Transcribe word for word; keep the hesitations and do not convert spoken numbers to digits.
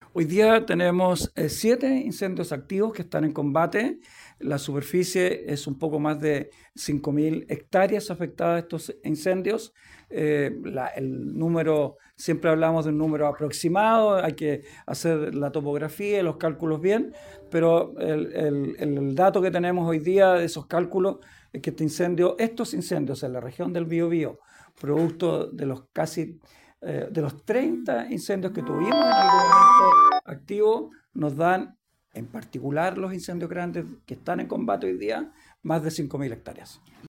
Hoy día tenemos eh, siete incendios activos que están en combate. La superficie es un poco más de cinco mil hectáreas afectadas a estos incendios. Eh, la- el número, siempre hablamos de un número aproximado, hay que hacer la topografía y los cálculos bien, pero el, el- el dato que tenemos hoy día de esos cálculos es que este incendio, estos incendios en la región del Biobío, producto de los casi eh, de los treinta incendios que tuvimos en algún momento activos, nos dan, en particular los incendios grandes que están en combate hoy día, más de cinco mil hectáreas.